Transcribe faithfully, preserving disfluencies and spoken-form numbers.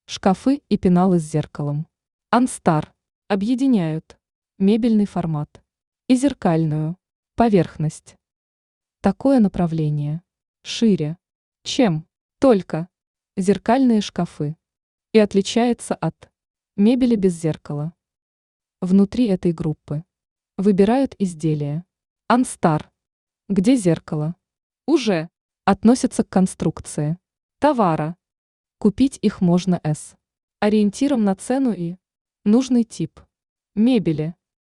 Шкафы и пеналы с зеркалом. Ансtar объединяют мебельный формат и зеркальную поверхность. Такое направление шире, чем только зеркальные шкафы, и отличается от мебели без зеркала. Внутри этой группы выбирают изделия Ансtar, где зеркало уже относится к конструкции товара. Купить их можно с ориентиром на цену и нужный тип мебели.